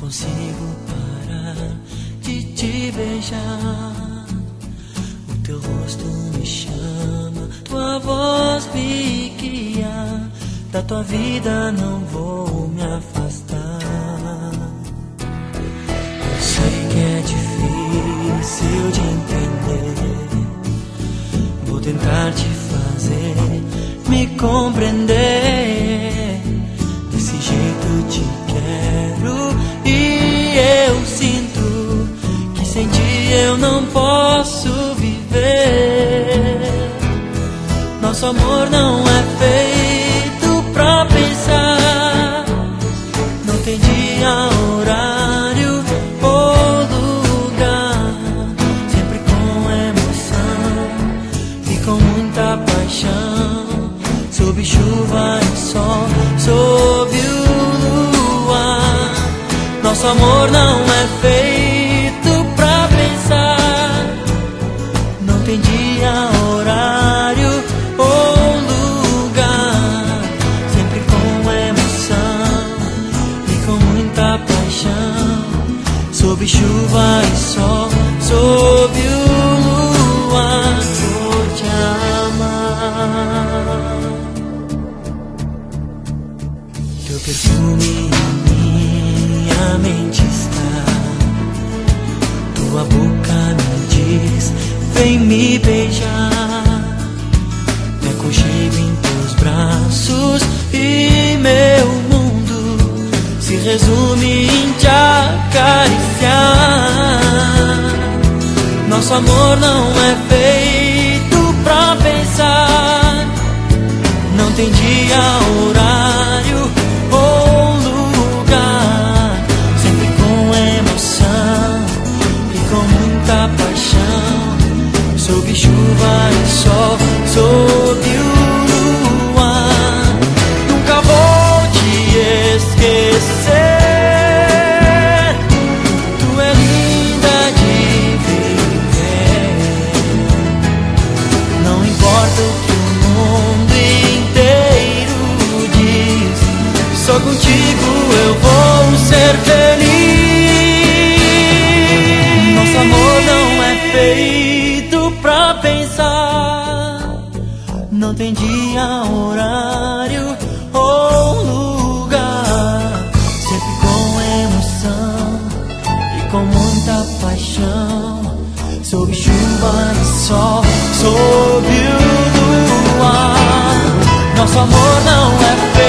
consigo parar de te beijar. O teu rosto me chama, tua voz me guia. Da tua vida não vou me afastar. Eu sei que é difícil de entender. Vou tentar te fazer me compreender. Desse jeito te quero e eu sinto que sem ti eu não posso viver. Nosso amor não é feito pra pensar. Não tem dia, horário ou lugar. Sempre com emoção e com muita paixão. Sob chuva e sol, sob o luar. Nosso amor não é feito pra pensar. Não tem dia, horário ou lugar. Sempre com emoção e com muita paixão. Sob chuva e sol, sob o luar. Vou te amar. Teu perfume em minha mente está. Tua boca me diz, vem me beijar. Me aconchego em teus braços e meu mundo se resume em te acariciar. Nosso amor não é feito pra pensar. Não tem dia, horário ou lugar. Sempre com emoção e com muita paixão. Sob chuva e sol, sob o luar. Nunca vou te esquecer. Tu é linda de viver. Não importa o que o mundo inteiro diz, só contigo eu vou ser feliz. Nosso amor não é feito pra pensar. Não tem dia, horário ou lugar. Sempre com emoção e com muita paixão. Sob chuva e sol, sob o luar. Nosso amor não é feito